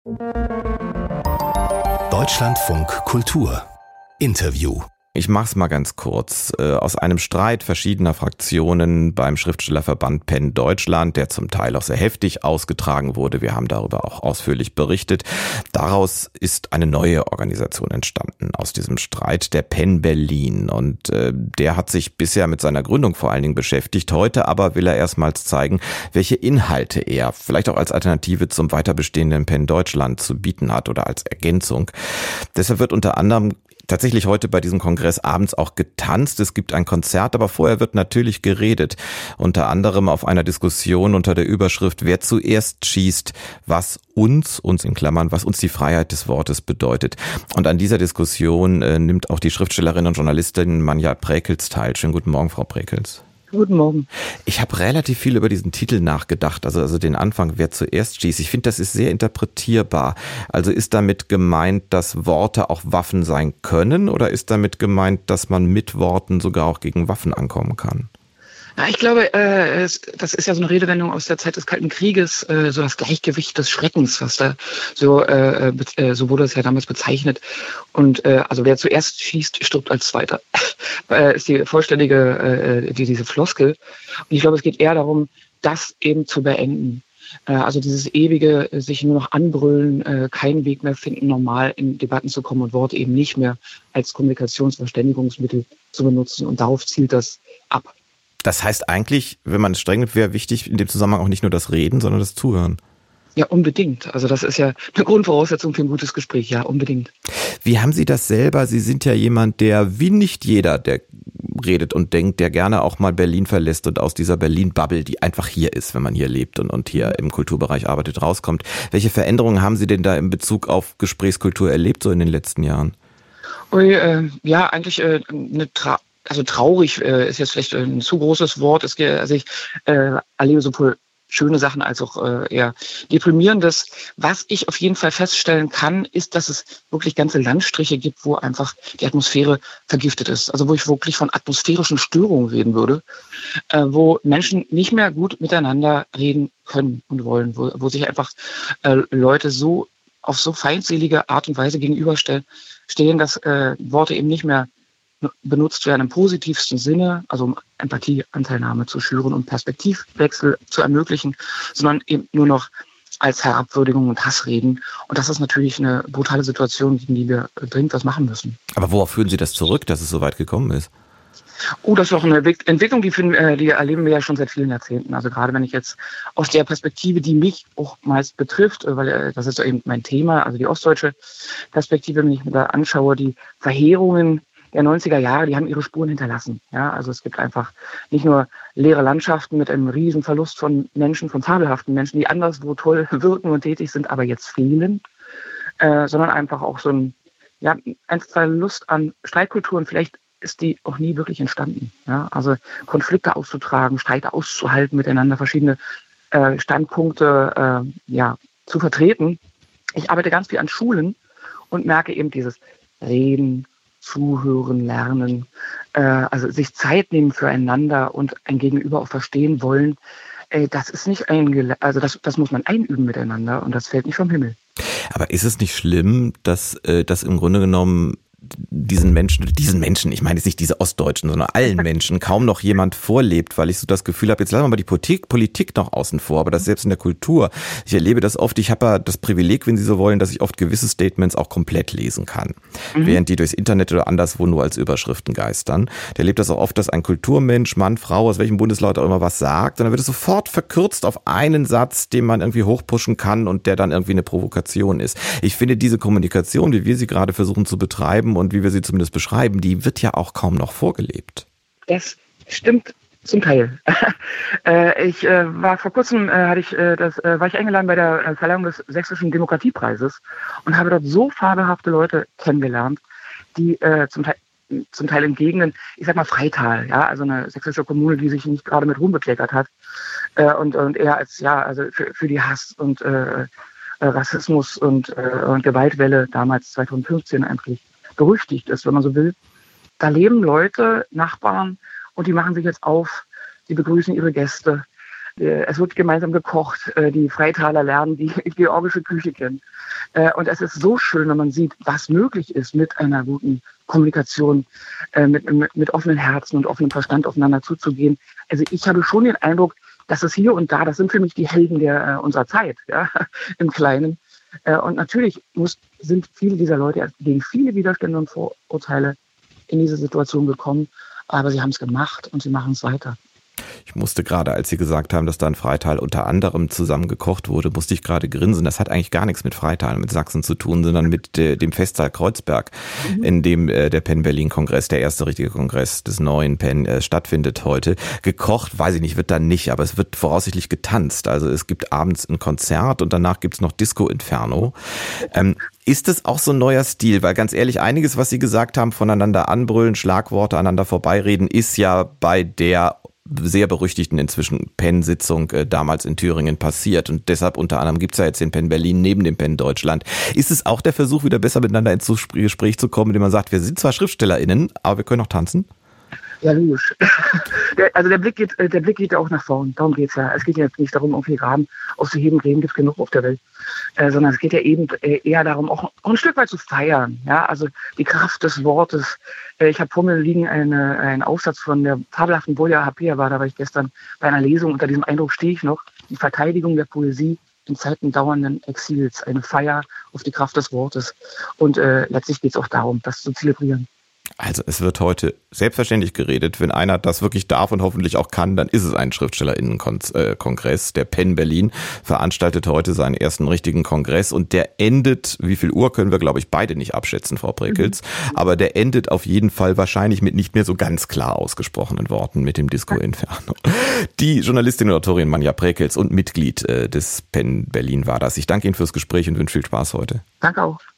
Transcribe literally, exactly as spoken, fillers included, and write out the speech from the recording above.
Deutschlandfunk Kultur Interview. Ich mach's mal ganz kurz. Aus einem Streit verschiedener Fraktionen beim Schriftstellerverband PEN Deutschland, der zum Teil auch sehr heftig ausgetragen wurde, wir haben darüber auch ausführlich berichtet, daraus ist eine neue Organisation entstanden, aus diesem Streit, der PEN Berlin. Und äh, der hat sich bisher mit seiner Gründung vor allen Dingen beschäftigt. Heute aber will er erstmals zeigen, welche Inhalte er vielleicht auch als Alternative zum weiter bestehenden PEN Deutschland zu bieten hat oder als Ergänzung. Deshalb wird unter anderem tatsächlich heute bei diesem Kongress abends auch getanzt. Es gibt ein Konzert, aber vorher wird natürlich geredet. Unter anderem auf einer Diskussion unter der Überschrift Wer zuerst schießt, was uns, uns in Klammern, was uns die Freiheit des Wortes bedeutet. Und an dieser Diskussion äh, nimmt auch die Schriftstellerin und Journalistin Manja Bräkels teil. Schönen guten Morgen, Frau Bräkels. Guten Morgen. Ich habe relativ viel über diesen Titel nachgedacht, also, also den Anfang, wer zuerst schießt. Ich finde, das ist sehr interpretierbar. Also ist damit gemeint, dass Worte auch Waffen sein können oder ist damit gemeint, dass man mit Worten sogar auch gegen Waffen ankommen kann? Ja, ich glaube, äh, es, das ist ja so eine Redewendung aus der Zeit des Kalten Krieges, äh, so das Gleichgewicht des Schreckens, was da so, äh, be- so wurde es ja damals bezeichnet. Und äh, also wer zuerst schießt, stirbt als Zweiter. äh, ist die vollständige, äh, die, diese Floskel. Und ich glaube, es geht eher darum, das eben zu beenden. Äh, also dieses ewige, äh, sich nur noch anbrüllen, äh, keinen Weg mehr finden, normal in Debatten zu kommen und Worte eben nicht mehr als Kommunikationsverständigungsmittel zu benutzen. Und darauf zielt das ab. Das heißt eigentlich, wenn man es streng nimmt, wäre wichtig in dem Zusammenhang auch nicht nur das Reden, sondern das Zuhören. Ja, unbedingt. Also das ist ja eine Grundvoraussetzung für ein gutes Gespräch. Ja, unbedingt. Wie haben Sie das selber? Sie sind ja jemand, der, wie nicht jeder, der redet und denkt, der gerne auch mal Berlin verlässt und aus dieser Berlin-Bubble, die einfach hier ist, wenn man hier lebt und, und hier im Kulturbereich arbeitet, rauskommt. Welche Veränderungen haben Sie denn da in Bezug auf Gesprächskultur erlebt, so in den letzten Jahren? Ui, äh, ja, eigentlich äh, eine Tra- Also traurig äh, ist jetzt vielleicht ein zu großes Wort. Es, also ich äh, erlebe sowohl schöne Sachen als auch äh, eher deprimierendes. Was ich auf jeden Fall feststellen kann, ist, dass es wirklich ganze Landstriche gibt, wo einfach die Atmosphäre vergiftet ist. Also wo ich wirklich von atmosphärischen Störungen reden würde, äh, wo Menschen nicht mehr gut miteinander reden können und wollen, wo, wo sich einfach äh, Leute so auf so feindselige Art und Weise gegenüberstellen, stehen, dass äh, Worte eben nicht mehr benutzt werden im positivsten Sinne, also um Empathie, Anteilnahme zu schüren und Perspektivwechsel zu ermöglichen, sondern eben nur noch als Herabwürdigung und Hassreden. Und das ist natürlich eine brutale Situation, gegen die wir dringend was machen müssen. Aber worauf führen Sie das zurück, dass es so weit gekommen ist? Oh, das ist auch eine Entwicklung, die, finden, die erleben wir ja schon seit vielen Jahrzehnten. Also gerade wenn ich jetzt aus der Perspektive, die mich auch meist betrifft, weil das ist eben mein Thema, also die ostdeutsche Perspektive, wenn ich mir da anschaue, die Verheerungen der neunziger Jahre, die haben ihre Spuren hinterlassen. Ja, also es gibt einfach nicht nur leere Landschaften mit einem riesen Verlust von Menschen, von fabelhaften Menschen, die anderswo toll wirken und tätig sind, aber jetzt fehlen, äh, sondern einfach auch so ein, ja, ein Verlust an Streitkulturen. Vielleicht ist die auch nie wirklich entstanden. Ja, also Konflikte auszutragen, Streite auszuhalten, miteinander verschiedene äh, Standpunkte äh, ja, zu vertreten. Ich arbeite ganz viel an Schulen und merke eben dieses Reden, Zuhören, Lernen, äh, also sich Zeit nehmen füreinander und ein Gegenüber auch verstehen wollen, äh, das ist nicht eingele- also das, das muss man einüben miteinander und das fällt nicht vom Himmel. Aber ist es nicht schlimm, dass äh, das im Grunde genommen diesen Menschen, diesen Menschen, ich meine jetzt nicht diese Ostdeutschen, sondern allen Menschen kaum noch jemand vorlebt, weil ich so das Gefühl habe, jetzt lassen wir mal die Politik, Politik noch außen vor, aber das selbst in der Kultur. Ich erlebe das oft, ich habe ja das Privileg, wenn Sie so wollen, dass ich oft gewisse Statements auch komplett lesen kann, mhm. während die durchs Internet oder anderswo nur als Überschriften geistern. Der erlebt das auch oft, dass ein Kulturmensch, Mann, Frau, aus welchem Bundesland auch immer was sagt, und dann wird es sofort verkürzt auf einen Satz, den man irgendwie hochpushen kann und der dann irgendwie eine Provokation ist. Ich finde, diese Kommunikation, wie wir sie gerade versuchen zu betreiben und wie wir sie zumindest beschreiben, die wird ja auch kaum noch vorgelebt. Das stimmt zum Teil. äh, ich äh, war vor kurzem, äh, hatte ich, äh, das, äh, war ich eingeladen bei der äh, Verleihung des Sächsischen Demokratiepreises und habe dort so fabelhafte Leute kennengelernt, die äh, zum Teil zum Teil in Gegenden, ich sag mal Freital, ja, also eine sächsische Kommune, die sich nicht gerade mit Ruhm bekleckert hat äh, und, und eher als, ja, also für, für die Hass und äh, Rassismus und, äh, und Gewaltwelle damals zweitausendfünfzehn eigentlich berüchtigt ist, wenn man so will. Da leben Leute, Nachbarn, und die machen sich jetzt auf, die begrüßen ihre Gäste, Es wird gemeinsam gekocht. Die Freitaler lernen die georgische Küche kennen. Und es ist so schön, wenn man sieht, was möglich ist mit einer guten Kommunikation, mit, mit, mit offenen Herzen und offenem Verstand aufeinander zuzugehen. Also ich habe schon den Eindruck, dass es hier und da, das sind für mich die Helden der, unserer Zeit, ja, im Kleinen. Und natürlich muss, sind viele dieser Leute gegen viele Widerstände und Vorurteile in diese Situation gekommen, aber sie haben es gemacht und sie machen es weiter. Ich musste gerade, als Sie gesagt haben, dass da in Freital unter anderem zusammen gekocht wurde, musste ich gerade grinsen. Das hat eigentlich gar nichts mit Freital, mit Sachsen zu tun, sondern mit de, dem Festsaal Kreuzberg, mhm. in dem äh, der Penn Berlin Kongress, der erste richtige Kongress des neuen Penn, äh, stattfindet heute. Gekocht, weiß ich nicht, wird dann nicht, aber es wird voraussichtlich getanzt. Also es gibt abends ein Konzert und danach gibt's noch Disco Inferno. Ähm, Ist es auch so ein neuer Stil? Weil ganz ehrlich, einiges, was Sie gesagt haben, voneinander anbrüllen, Schlagworte aneinander vorbeireden, ist ja bei der sehr berüchtigten inzwischen Penn-Sitzung äh, damals in Thüringen passiert. Und deshalb unter anderem gibt es ja jetzt den Penn Berlin neben dem Penn Deutschland. Ist es auch der Versuch, wieder besser miteinander ins Gespräch zu kommen, indem man sagt, wir sind zwar SchriftstellerInnen, aber wir können auch tanzen? Ja, logisch. Der, also der Blick geht, der Blick geht ja auch nach vorn. Darum geht's ja. Es geht ja jetzt nicht darum, irgendwie Graben aufzuheben. Gräben gibt es genug auf der Welt. Äh, sondern es geht ja eben äh, eher darum, auch, auch ein Stück weit zu feiern. Ja, also die Kraft des Wortes. Äh, ich habe vor mir liegen eine, einen Aufsatz von der fabelhaften Bolja Hapea, war da war ich gestern bei einer Lesung. Unter diesem Eindruck stehe ich noch. Die Verteidigung der Poesie in Zeiten dauernden Exils. Eine Feier auf die Kraft des Wortes. Und äh, letztlich geht es auch darum, das zu zelebrieren. Also es wird heute selbstverständlich geredet. Wenn einer das wirklich darf und hoffentlich auch kann, dann ist es ein SchriftstellerInnen-Kongress. Der Penn Berlin veranstaltet heute seinen ersten richtigen Kongress und der endet, wie viel Uhr können wir, glaube ich, beide nicht abschätzen, Frau Brekels, mhm. aber der endet auf jeden Fall wahrscheinlich mit nicht mehr so ganz klar ausgesprochenen Worten mit dem Disco Inferno. Die Journalistin und Autorin Manja Brekels und Mitglied des Penn Berlin war das. Ich danke Ihnen fürs Gespräch und wünsche viel Spaß heute. Danke auch.